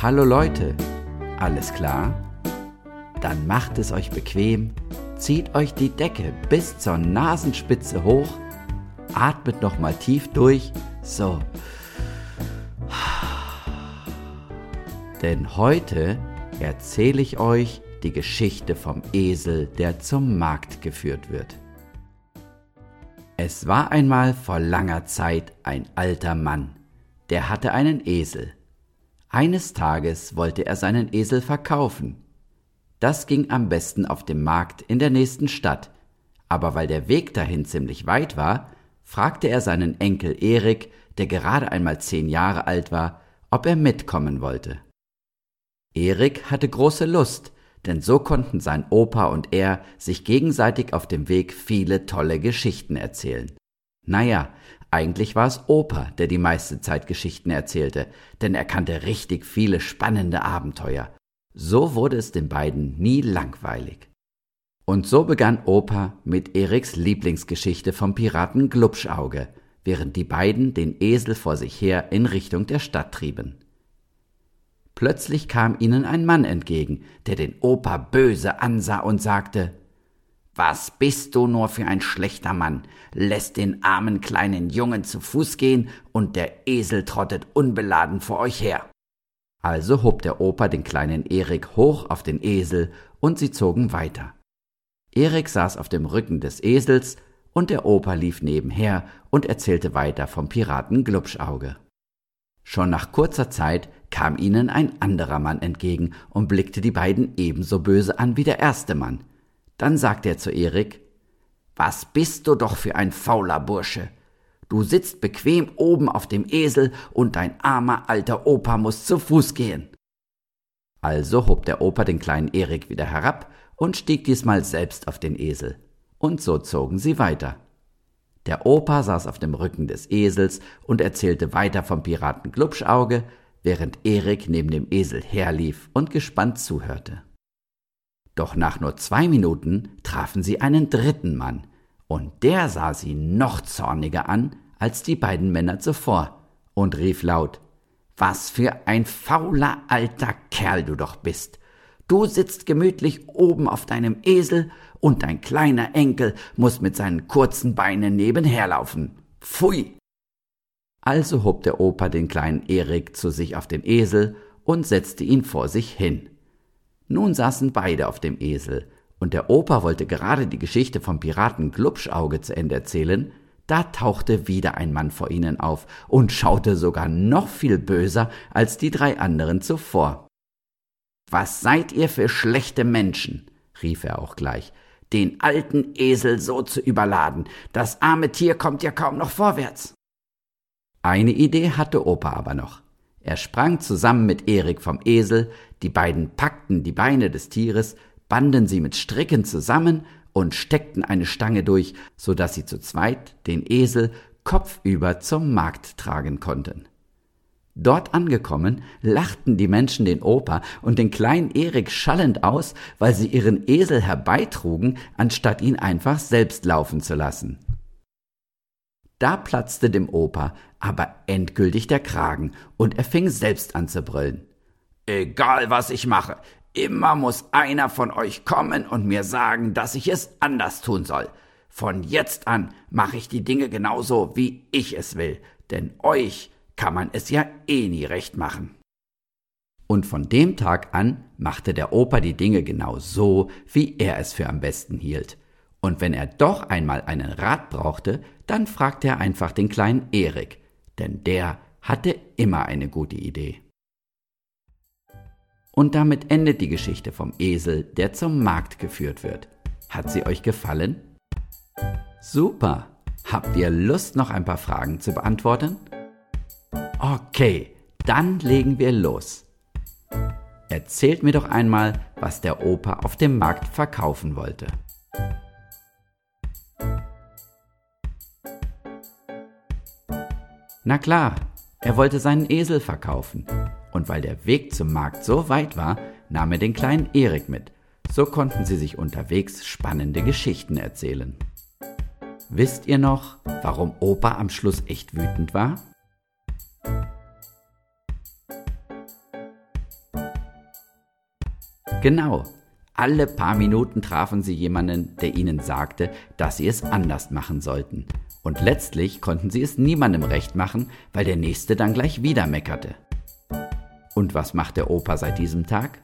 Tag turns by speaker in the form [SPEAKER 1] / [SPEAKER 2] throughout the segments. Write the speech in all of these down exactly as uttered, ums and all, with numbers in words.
[SPEAKER 1] Hallo Leute, alles klar? Dann macht es euch bequem, zieht euch die Decke bis zur Nasenspitze hoch, atmet nochmal tief durch, so. Denn heute erzähle ich euch die Geschichte vom Esel, der zum Markt geführt wird. Es war einmal vor langer Zeit ein alter Mann, der hatte einen Esel. Eines Tages wollte er seinen Esel verkaufen. Das ging am besten auf dem Markt in der nächsten Stadt, aber weil der Weg dahin ziemlich weit war, fragte er seinen Enkel Erik, der gerade einmal zehn Jahre alt war, ob er mitkommen wollte. Erik hatte große Lust, denn so konnten sein Opa und er sich gegenseitig auf dem Weg viele tolle Geschichten erzählen. Naja, eigentlich war es Opa, der die meiste Zeit Geschichten erzählte, denn er kannte richtig viele spannende Abenteuer. So wurde es den beiden nie langweilig. Und so begann Opa mit Eriks Lieblingsgeschichte vom Piraten Glubschauge, während die beiden den Esel vor sich her in Richtung der Stadt trieben. Plötzlich kam ihnen ein Mann entgegen, der den Opa böse ansah und sagte: »Was bist du nur für ein schlechter Mann, lässt den armen kleinen Jungen zu Fuß gehen und der Esel trottet unbeladen vor euch her.« Also hob der Opa den kleinen Erik hoch auf den Esel und sie zogen weiter. Erik saß auf dem Rücken des Esels und der Opa lief nebenher und erzählte weiter vom Piraten Glubschauge. Schon nach kurzer Zeit kam ihnen ein anderer Mann entgegen und blickte die beiden ebenso böse an wie der erste Mann. Dann sagte er zu Erik: »Was bist du doch für ein fauler Bursche? Du sitzt bequem oben auf dem Esel und dein armer alter Opa muss zu Fuß gehen.« Also hob der Opa den kleinen Erik wieder herab und stieg diesmal selbst auf den Esel. Und so zogen sie weiter. Der Opa saß auf dem Rücken des Esels und erzählte weiter vom Piraten Glubschauge, während Erik neben dem Esel herlief und gespannt zuhörte. Doch nach nur zwei Minuten trafen sie einen dritten Mann, und der sah sie noch zorniger an als die beiden Männer zuvor und rief laut: »Was für ein fauler alter Kerl du doch bist! Du sitzt gemütlich oben auf deinem Esel und dein kleiner Enkel muss mit seinen kurzen Beinen nebenherlaufen. Pfui!« Also hob der Opa den kleinen Erik zu sich auf den Esel und setzte ihn vor sich hin. Nun saßen beide auf dem Esel, und der Opa wollte gerade die Geschichte vom Piraten Glubschauge zu Ende erzählen, da tauchte wieder ein Mann vor ihnen auf und schaute sogar noch viel böser als die drei anderen zuvor. »Was seid ihr für schlechte Menschen«, rief er auch gleich, »den alten Esel so zu überladen, das arme Tier kommt ja kaum noch vorwärts.« Eine Idee hatte Opa aber noch. Er sprang zusammen mit Erik vom Esel, die beiden packten die Beine des Tieres, banden sie mit Stricken zusammen und steckten eine Stange durch, so dass sie zu zweit den Esel kopfüber zum Markt tragen konnten. Dort angekommen, lachten die Menschen den Opa und den kleinen Erik schallend aus, weil sie ihren Esel herbeitrugen, anstatt ihn einfach selbst laufen zu lassen. Da platzte dem Opa aber endgültig der Kragen und er fing selbst an zu brüllen. »Egal, was ich mache, immer muss einer von euch kommen und mir sagen, dass ich es anders tun soll. Von jetzt an mache ich die Dinge genauso, wie ich es will, denn euch kann man es ja eh nie recht machen.« Und von dem Tag an machte der Opa die Dinge genau so, wie er es für am besten hielt. Und wenn er doch einmal einen Rat brauchte, dann fragte er einfach den kleinen Erik, denn der hatte immer eine gute Idee. Und damit endet die Geschichte vom Esel, der zum Markt geführt wird. Hat sie euch gefallen? Super! Habt ihr Lust, noch ein paar Fragen zu beantworten? Okay, dann legen wir los. Erzählt mir doch einmal, was der Opa auf dem Markt verkaufen wollte. Na klar, er wollte seinen Esel verkaufen. Und weil der Weg zum Markt so weit war, nahm er den kleinen Erik mit. So konnten sie sich unterwegs spannende Geschichten erzählen. Wisst ihr noch, warum Opa am Schluss echt wütend war? Genau, alle paar Minuten trafen sie jemanden, der ihnen sagte, dass sie es anders machen sollten. Und letztlich konnten sie es niemandem recht machen, weil der Nächste dann gleich wieder meckerte. Und was macht der Opa seit diesem Tag?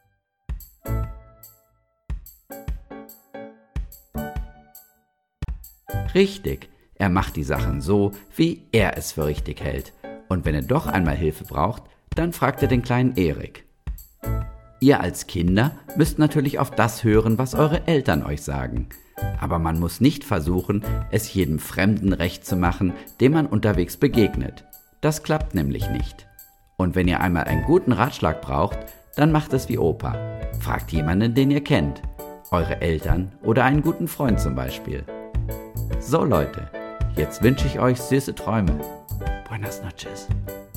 [SPEAKER 1] Richtig, er macht die Sachen so, wie er es für richtig hält. Und wenn er doch einmal Hilfe braucht, dann fragt er den kleinen Erik. Ihr als Kinder müsst natürlich auf das hören, was eure Eltern euch sagen. Aber man muss nicht versuchen, es jedem Fremden recht zu machen, dem man unterwegs begegnet. Das klappt nämlich nicht. Und wenn ihr einmal einen guten Ratschlag braucht, dann macht es wie Opa. Fragt jemanden, den ihr kennt. Eure Eltern oder einen guten Freund zum Beispiel. So Leute, jetzt wünsche ich euch süße Träume. Buenas noches.